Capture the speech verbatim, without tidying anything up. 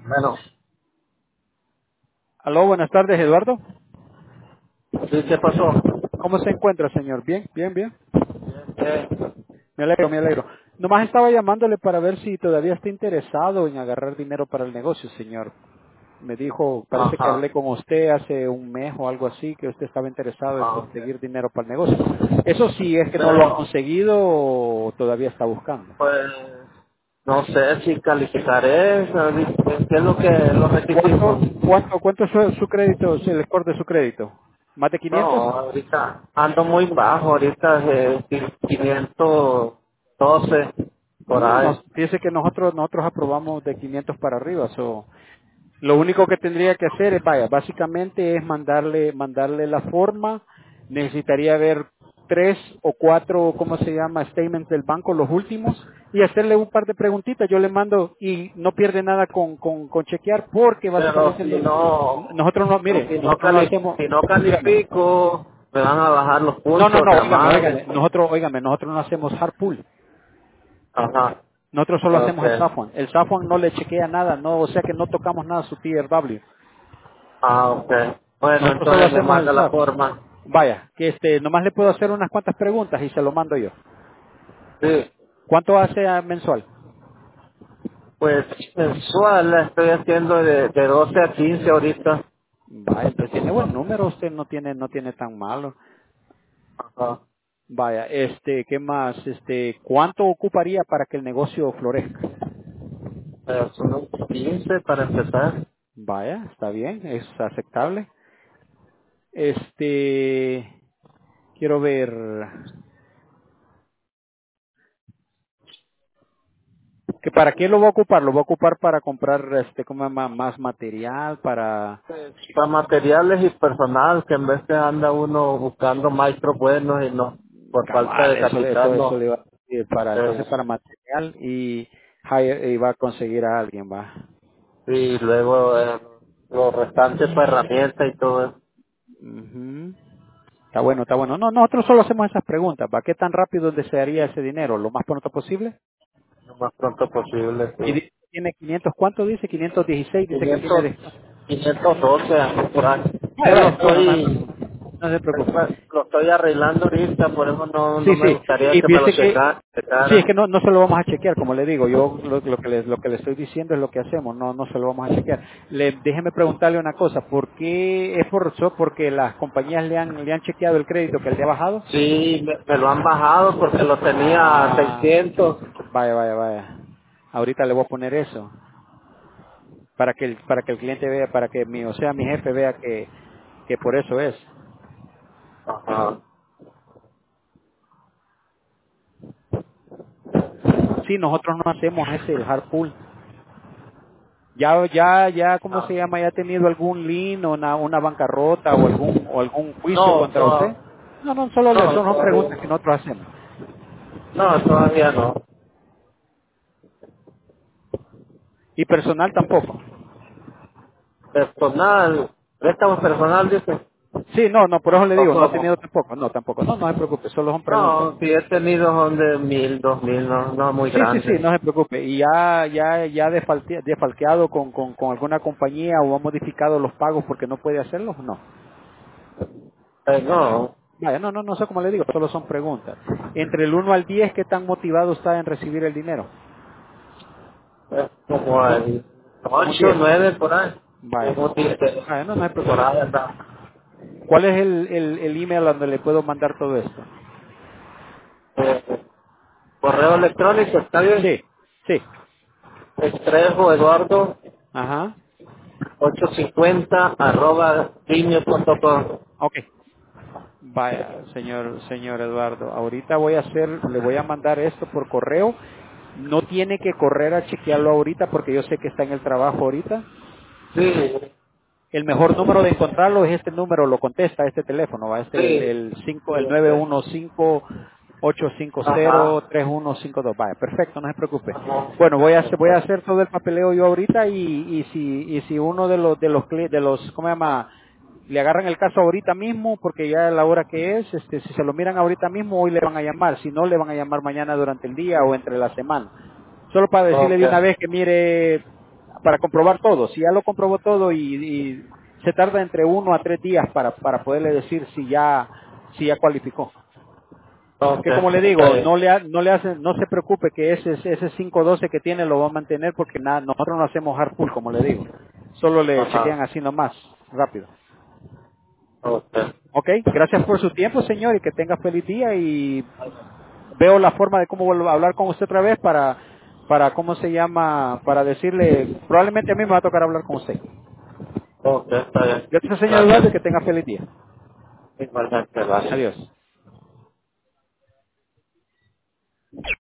Bueno, Aló, buenas tardes, Eduardo. sí, ¿qué pasó? ¿Cómo se encuentra, señor? Bien, bien, bien. Eh, Me alegro, me alegro. Nomás estaba llamándole para ver si todavía está interesado en agarrar dinero para el negocio, señor. Me dijo, parece que ajá, hablé con usted hace un mes o algo así, que usted estaba interesado en ah, ok. conseguir dinero para el negocio. Eso sí, es que no lo ha Pero, conseguido o todavía está buscando. pues, no sé si calificaré, ¿sabes? ¿Qué es lo que, los requisitos? ¿Cuánto, cuánto, cuánto es su, su crédito, el score de su crédito? ¿Más de quinientos? No, ahorita ando muy bajo, ahorita eh, quinientos doce por Mm, ahí. nos, fíjese que nosotros nosotros aprobamos de quinientos para arriba. So, lo único que tendría que hacer es, vaya, básicamente es mandarle mandarle la forma. Necesitaría ver tres o cuatro, ¿cómo se llama? Statements del banco, los últimos, y hacerle un par de preguntitas. Yo le mando y no pierde nada con, con, con chequear porque Pero básicamente si no- no, nosotros no, mire, si no, nosotros no cali hacemos, si no dígame. califico, me van a bajar los No, no, puntos, no, de óigame, madre. óigame, nosotros, óigame, nosotros no hacemos hard pull. Ajá, Nosotros solo hacemos el ok. SAFON. El SAFON no le chequea nada, no, o sea que no tocamos nada su T R W. Ah, ok. Bueno, Nosotros solo entonces me hacemos el manda la SAFON. forma. Vaya, que este, nomás le puedo hacer unas cuantas preguntas y se lo mando yo. Sí, ¿Cuánto hace ah, mensual? pues mensual la estoy haciendo de, de doce a quince ahorita. Vaya, entonces tiene buen número, usted no tiene, no tiene tan malo. Ajá. Vaya, este, ¿qué más? Este, ¿cuánto ocuparía para que el negocio florezca? Pero son unos quince para empezar. Vaya, está bien, es aceptable. Este, quiero ver. ¿Que para qué lo va a ocupar? ¿Lo va a ocupar para comprar este como se llama, más material para Pues, para materiales y personal, que en vez de anda uno buscando maestros buenos y no, por falta cabal? de Eso eso capital eso no. le va a decir para entonces Eh, para material y, hire- y va a conseguir a alguien, va. y luego eh, los restantes para herramientas y todo eso, Ujú. Está bueno, está bueno. No, nosotros solo hacemos esas preguntas. ¿Para qué tan rápido desearía ese dinero? ¿Lo más pronto posible? lo más pronto posible, Y sí. dice que tiene quinientos, ¿cuánto dice? quinientos dieciséis, dice que tiene quinientos, de... quinientos doce ando por ahí. Vaya, Yo lo vaya, está bueno, no, estoy, no se preocupe. lo estoy arreglando ahorita, por eso no, Sí, no me sí. gustaría Y que me lo piense que, checa- sí, es checara. que no, no se lo vamos a chequear, como le digo. Yo lo, lo que les, lo que le estoy diciendo es lo que hacemos, no, no se lo vamos a chequear. Le, déjeme preguntarle una cosa. ¿Por qué es por eso? Porque las compañías le han, le han chequeado el crédito que le ha bajado. Sí, me, me lo han bajado porque lo tenía a Ah, seiscientos. vaya, vaya, vaya. Ahorita le voy a poner eso para que el, para que el cliente vea, para que mi, o sea, mi jefe vea que, que por eso es. Ajá. Sí, nosotros no hacemos ese el hard pull. Ya, ya, ya, ¿cómo se Ah. llama? ¿Ya ha tenido algún lien o una, una bancarrota o algún, o algún juicio No, contra usted? to- No, no, solo le, no, son son todavía preguntas que no. nosotros hacemos. No, todavía no. Y personal tampoco. Personal, préstamo personal, dice. Sí, no, no, por eso le ¿O digo, no ha cómo? tenido tampoco. No, tampoco. No, no se preocupe, solo son preguntas. No, si he tenido son de mil, dos mil, no, no muy Sí, sí, sí, grandes. no se preocupe. Y ya, ya, ya defalte- defalqueado con, con, con alguna compañía o ha modificado los pagos porque no puede hacerlos, no. Eh, no, Vaya, no, no, no sé cómo le digo, solo son preguntas. Entre el uno al diez, ¿qué tan motivado está en recibir el dinero? es como el Como un ocho, diez. nueve por ahí. Vaya. Como dice, Vaya, no, no se por preocupe. ahí anda. ¿Cuál es el, el, el email donde le puedo mandar todo esto? Eh, correo electrónico, ¿está bien? Sí, sí. Estrejo Eduardo Ajá. ochocientos cincuenta arroba gmail punto com. Ok. Vaya, señor, señor Eduardo. Ahorita voy a hacer, le voy a mandar esto por correo. No tiene que correr a chequearlo ahorita porque yo sé que está en el trabajo ahorita. Sí, El mejor número de encontrarlo es este número, lo contesta este teléfono, va, este el, sí, el cinco, sí, el nueve este. uno cinco ocho cinco cero Ajá, tres uno cinco dos. Vaya, perfecto, no se preocupe. ajá, Bueno, voy a hacer, voy a ok. hacer todo el papeleo yo ahorita y, y si y si uno de los de los cli- de los ¿cómo se llama? Le agarran el caso ahorita mismo porque ya es la hora que es, este si se lo miran ahorita mismo hoy le van a llamar, si no le van a llamar mañana durante el día o entre la semana. Solo para decirle Ok. de una vez que mire, para comprobar todo. Si ya lo comprobó todo y, y se tarda entre uno a tres días para, para poderle decir si ya, si ya cualificó. Ok, Porque como le está digo, bien. no le, ha- no le hacen, no se preocupe que ese, ese cinco doce que tiene lo va a mantener porque nada, nosotros no hacemos hard pull, como le digo. Solo le chequean Ajá. así nomás, rápido. Ok. Ok, gracias por su tiempo, señor, y que tenga feliz día y veo la forma de cómo vuelvo a hablar con usted otra vez para, para, ¿cómo se llama? Para decirle, probablemente a mí me va a tocar hablar con usted. Ok, está bien. Gracias, señor Eduardo, y Gracias. que tenga feliz día. Igualmente, gracias. Adiós.